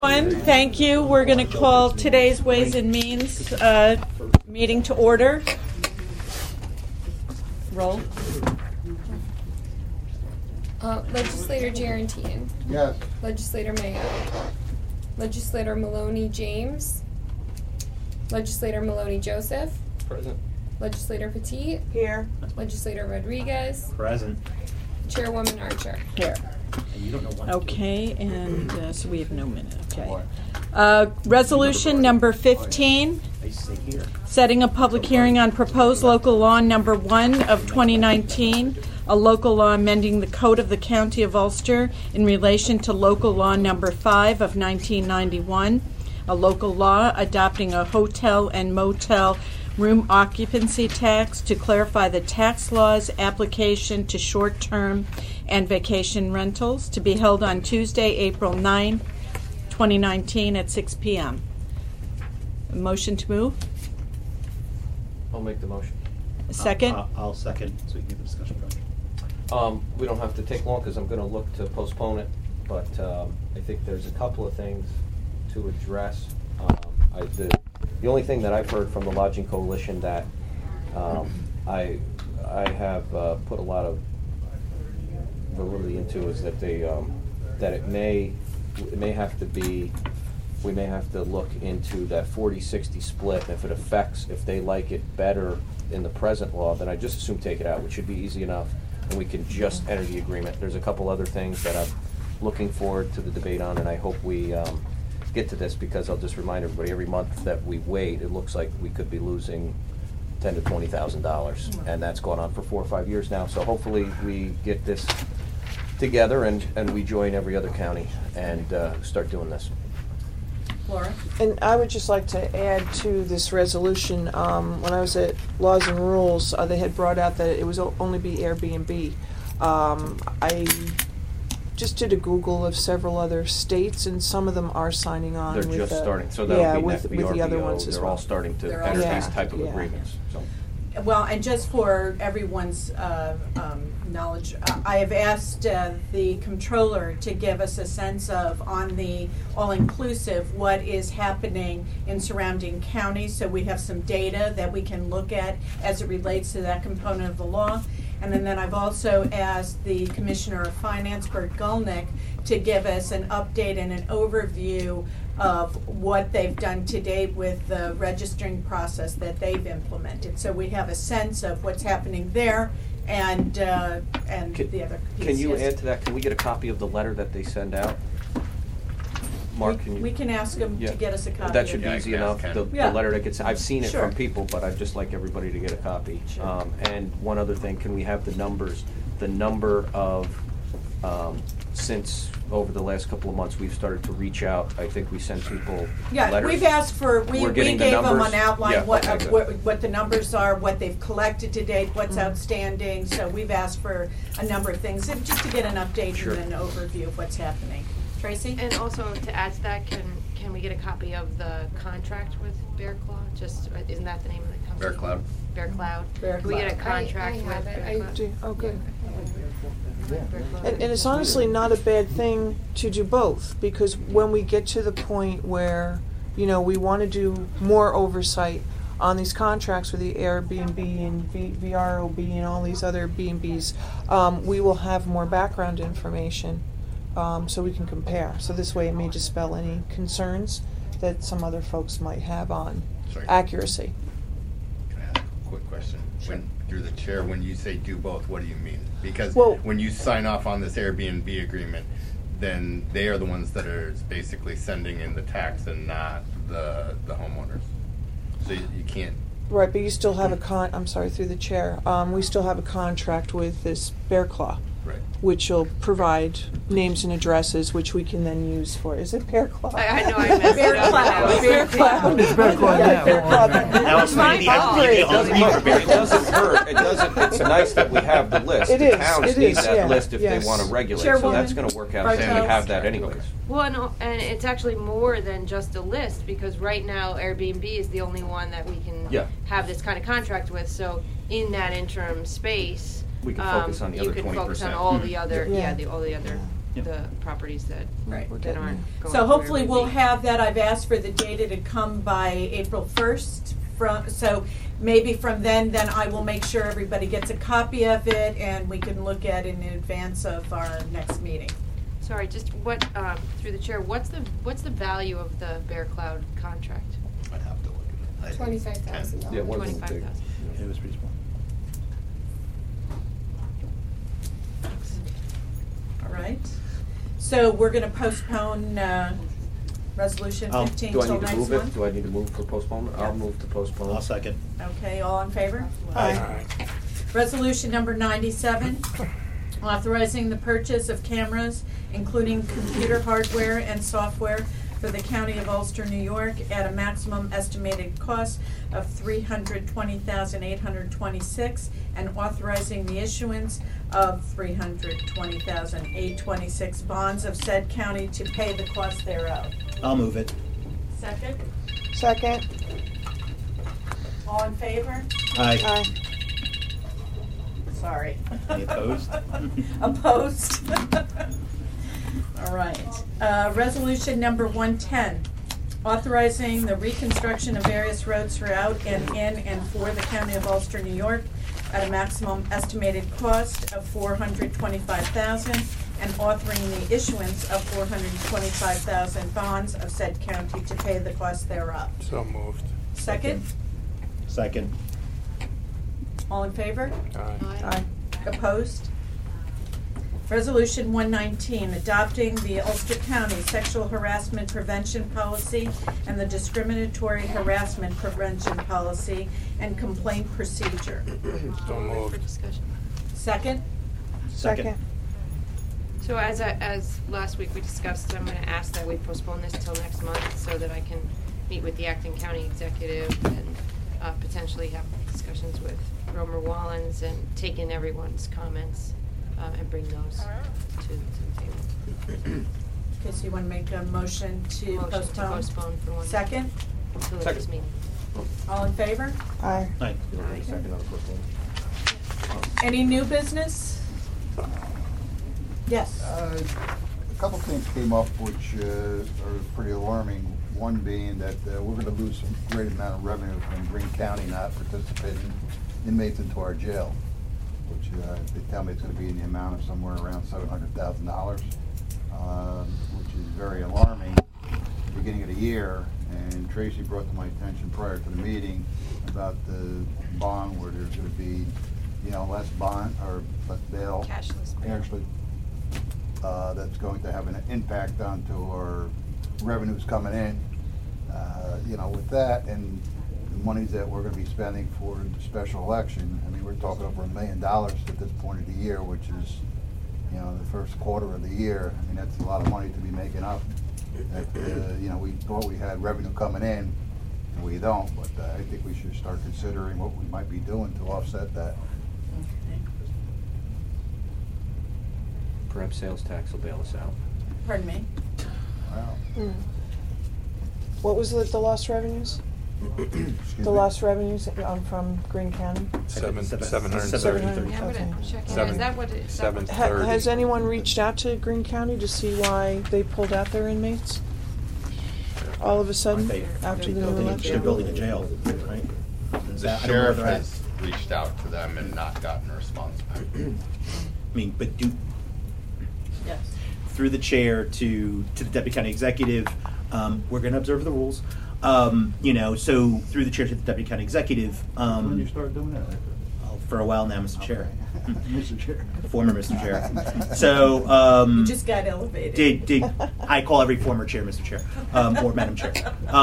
Thank you. We're going to call today's Ways and Means meeting to order. Roll. Legislator Gerantine. Yes. Legislator Mayo. Legislator Maloney James. Legislator Maloney Joseph. Present. Legislator Petit. Here. Legislator Rodriguez. Present. Chairwoman Archer. Here. And you don't know when. Okay, and so we have no minute. Okay. Resolution number 15, setting a public hearing on proposed local law number 1 of 2019, a local law amending the Code of the County of Ulster in relation to local law number 5 of 1991, a local law adopting a hotel and motel room occupancy tax to clarify the tax law's application to short-term and vacation rentals, to be held on Tuesday, April 9, 2019 at 6 p.m. A motion to move? I'll make the motion. A second? I'll second, so we can get the discussion going. We don't have to take long because I'm going to look to postpone it, but I think there's a couple of things to address. The only thing that I've heard from the Lodging Coalition that I have put a lot of validity into is that they that it may have to be, we may have to look into that 40-60 split, and if they like it better in the present law, then I just assume take it out, which should be easy enough, and we can just enter the agreement. There's a couple other things that I'm looking forward to the debate on, and I hope we get to this, because I'll just remind everybody, every month that we wait, it looks like we could be losing $10,000 to $20,000, and that's gone on for 4 or 5 years now. So hopefully we get this together and we join every other county and start doing this. Laura? And I would just like to add to this resolution, when I was at Laws and Rules, they had brought out that it was only be Airbnb. I just did a Google of several other states, and some of them are signing on. They're with just starting, so that'll be with the other ones as They're well. all starting to They're all enter starting. these type of Yeah. agreements. So. Well, and just for everyone's knowledge, I have asked the comptroller to give us a sense of, on the all-inclusive, what is happening in surrounding counties, so we have some data that we can look at as it relates to that component of the law. And then I've also asked the Commissioner of Finance, Bert Gulnick, to give us an update and an overview of what they've done to date with the registering process that they've implemented. So we have a sense of what's happening there and the other piece. Can you yes. add to that? Can we get a copy of the letter that they send out? Mark, can you? We can ask them to get us a copy. That should of be easy enough. The Yeah. letter that gets, I've seen it Sure. from people, but I'd just like everybody to get a copy. Sure. And one other thing, can we have the number of, since over the last couple of months, we've started to reach out. I think we send people letters. We've asked for, we getting gave the them numbers? an outline, Yeah, what, okay, good. what the numbers are, what they've collected to date, what's outstanding. So we've asked for a number of things, and just to get an update Sure. and an overview of what's happening. Tracy? And also to add to that, can we get a copy of the contract with Bear Claw? Just isn't that the name of the company? Bear Cloud. Bear Cloud. Bear Can we get a Cloud. contract I have with it. Bear Cloud? Oh, good. Bear Cloud. And it's honestly not a bad thing to do both, because when we get to the point where, we want to do more oversight on these contracts with the Airbnb and VROB and all these other B&Bs, we will have more background information so we can compare. So this way it may dispel any concerns that some other folks might have on Sorry. accuracy. Can I ask a quick question? Through the chair, when you say do both, what do you mean? Because Well- when you sign off on this Airbnb agreement, then they are the ones that are basically sending in the tax and not the homeowners. So you can't. Right, but you still have I'm sorry, through the chair, we still have a contract with this Bear Claw. Right. Which will provide names and addresses, which we can then use for. Is it Bear Claw? I know I messed Bear it up. Cloud. Bear Cloud. It's Bear Claw now. Bear Claw. Alice, my maybe fault. It doesn't hurt. It doesn't. It's nice that we have the list. It The is, towns it need is, that yeah, list if yes. they want to regulate. So Chairwoman, that's going to work out. And we have that anyways. Well, and it's actually more than just a list, because right now Airbnb is the only one that we can have this kind of contract with. So in that interim space, We can focus on the you other can 20%. focus on all the other, Yeah. all the other Yep. the properties that Right. that aren't going. So to hopefully we'll Airbnb. have that. I've asked for the data to come by April 1st. So maybe from then I will make sure everybody gets a copy of it and we can look at it in advance of our next meeting. Sorry, just what through the chair? What's the value of the Bear Cloud contract? I'd have to look at it. $25,000. Yeah, one of them 25,000. It was pretty small. All right. So we're going to postpone resolution 15 Do I till need to next move it? month. Do I need to move for postponement? Yeah. I'll move to postpone. I'll second. Okay, all in favor? Aye. Resolution number 97, authorizing the purchase of cameras, including computer hardware and software for the County of Ulster, New York, at a maximum estimated cost of $320,826, and authorizing the issuance of $320,826 bonds of said county to pay the cost thereof. I'll move it. Second, Second. all in favor? Aye. Aye. Sorry. Any opposed? Opposed? All right. Resolution number 110, authorizing the reconstruction of various roads throughout and in and for the County of Ulster, New York, at a maximum estimated cost of $425,000, and authoring the issuance of $425,000 bonds of said county to pay the cost thereof. So moved. Second, Second. all in favor? Aye. Aye. Opposed? Resolution 119, adopting the Ulster County Sexual Harassment Prevention Policy and the Discriminatory Harassment Prevention Policy and Complaint Procedure. So For moved. discussion. Second, Second. So as last week we discussed, I'm going to ask that we postpone this till next month so that I can meet with the acting county executive and potentially have discussions with Romer Wallens and take in everyone's comments and bring those to the table. okay, so you want to make a motion to Motion to postpone? postpone for one. Second, Until the next meeting. all in favor? Aye. Aye. You don't need a second on the postponement? Any new business? Yes. A couple things came up which are pretty alarming. One being that we're going to lose a great amount of revenue from Greene County not participating inmates into our jail, which they tell me it's going to be in the amount of somewhere around $700,000, which is very alarming at the beginning of the year. And Tracy brought to my attention prior to the meeting about the bond where there's going to be, less bond or less bail. Cashless bail. Actually, that's going to have an impact onto our revenues coming in. With that and the monies that we're going to be spending for the special election, I mean, we're talking over $1 million at this point of the year, which is, the first quarter of the year. I mean, that's a lot of money to be making up. That, we thought we had revenue coming in, and we don't. But I think we should start considering what we might be doing to offset that. Perhaps sales tax will bail us out. Pardon me? Wow. What was the lost revenues? Excuse The me? lost revenues from Greene County? 730. Yeah, I'm going to check in. Is that what it is? that what- 730. Has anyone reached out to Greene County to see why they pulled out their inmates? All of a sudden, They- after the they're new building a election? They're building a jail, right? Is The that- I don't know where sheriff they're at. has reached out to them and not gotten a response back. I mean, but Yes. through the chair to the deputy county executive, we're going to observe the rules. So through the chair to the deputy county executive, When you start doing that? for a while now, Mr. Chair, Mr. Chair. former Mr. Chair. So You just got elevated. did I call every former chair Mr. Chair or Madam Chair?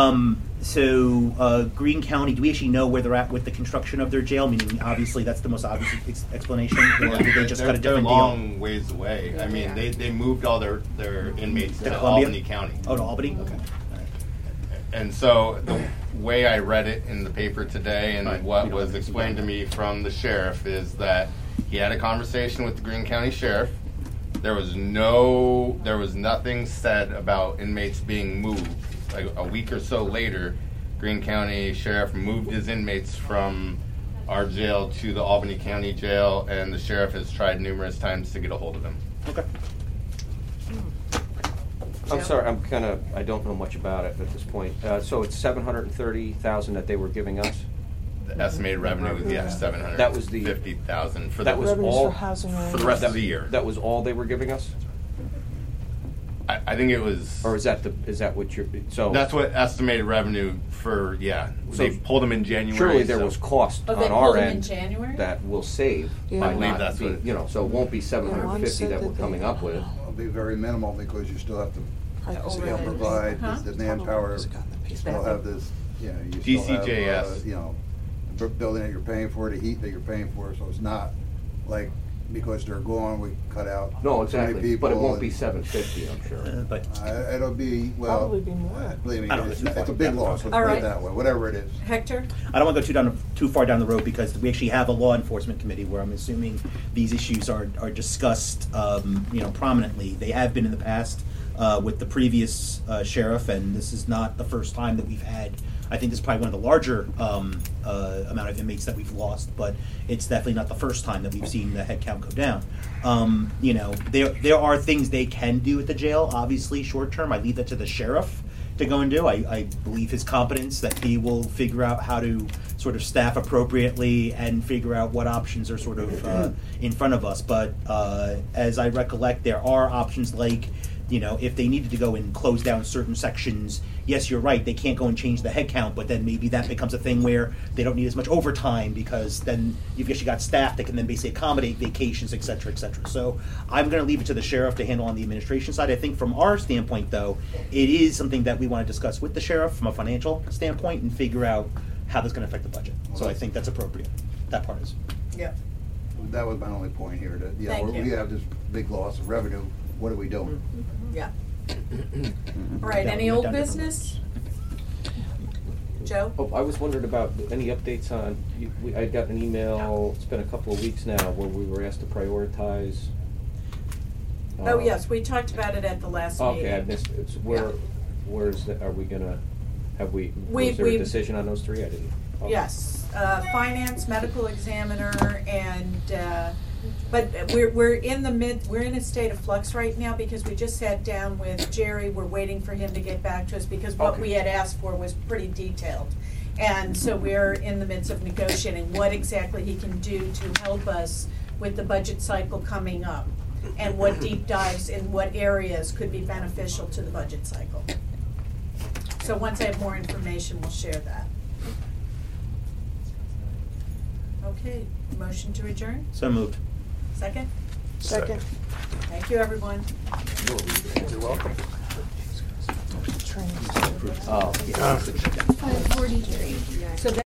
Greene County, do we actually know where they're at with the construction of their jail? Meaning, obviously, that's the most obvious explanation. Or did they just got a They're different long ways away. I mean, they moved all their inmates to Columbia? Albany County. deal? Oh, to Albany. Okay. And so the way I read it in the paper today and Right. what We don't was have to explained to me from the sheriff is that he had a conversation with the Greene County Sheriff. There was nothing said about inmates being moved. Like a week or so later, Greene County Sheriff moved his inmates from our jail to the Albany County Jail, and the sheriff has tried numerous times to get a hold of him. Okay. I'm sorry, I don't know much about it at this point. So it's 730,000 that they were giving us? The estimated revenue was, yeah, That was the- 750,000 for that the was Revenues all- for housing for the rest of the year. That was all they were giving us? I think it was. Or is that what you're, so? That's what estimated revenue for. Yeah, So they pulled them in January. Surely there so- was cost Oh, on they our pulled them in end January? that will save Yeah. by I believe not that's being, what- so it won't be 750 said that we're that they- coming up with. It'll be very minimal because you still have to overhead. provide Huh? the manpower, you still have this, you still have, DCJS. Building that you're paying for, the heat that you're paying for, so it's not like, because they're gone, we cut out No, so many exactly, but it people won't be and- 750, I'm sure. But It'll be, well. Probably be more. Believe me, I don't it's know. it's a big loss, let's All put right. it that way, whatever it is. Hector? I don't want to go too far down the road because we actually have a law enforcement committee where I'm assuming these issues are discussed, prominently. They have been in the past with the previous sheriff, and this is not the first time that we've had. I think this is probably one of the larger amount of inmates that we've lost, but it's definitely not the first time that we've seen the head count go down. There are things they can do at the jail, obviously, short term. I leave that to the sheriff to go and do. I believe his competence that he will figure out how to sort of staff appropriately and figure out what options are sort of in front of us. But as I recollect, there are options like, if they needed to go and close down certain sections, yes, you're right, they can't go and change the head count, but then maybe that becomes a thing where they don't need as much overtime because then you've actually got staff that can then basically accommodate vacations, et cetera, et cetera. So I'm going to leave it to the sheriff to handle on the administration side. I think from our standpoint, though, it is something that we want to discuss with the sheriff from a financial standpoint and figure out how that's going to affect the budget. So I think that's appropriate. That part is. Yep. That was my only point here, that, Thank you. we have this big loss of revenue, what are we doing? Yeah. All right, Yeah, any we went old down different business? Joe? Oh, I was wondering about any updates on, I got an email, it's been a couple of weeks now, where we were asked to prioritize. Oh, yes, we talked about it at the last meeting. Okay, I missed it. So where's the, are we gonna, was there a we- decision on those three? I didn't. Okay. Yes, finance, medical examiner, and, but we're in a state of flux right now because we just sat down with Jerry. We're waiting for him to get back to us because what Okay. we had asked for was pretty detailed. And so we're in the midst of negotiating what exactly he can do to help us with the budget cycle coming up and what deep dives in what areas could be beneficial to the budget cycle. So once I have more information, we'll share that. Okay, motion to adjourn? So moved. Second? Second. Thank you, everyone. You're welcome. Training. Oh, yeah. 5:43. So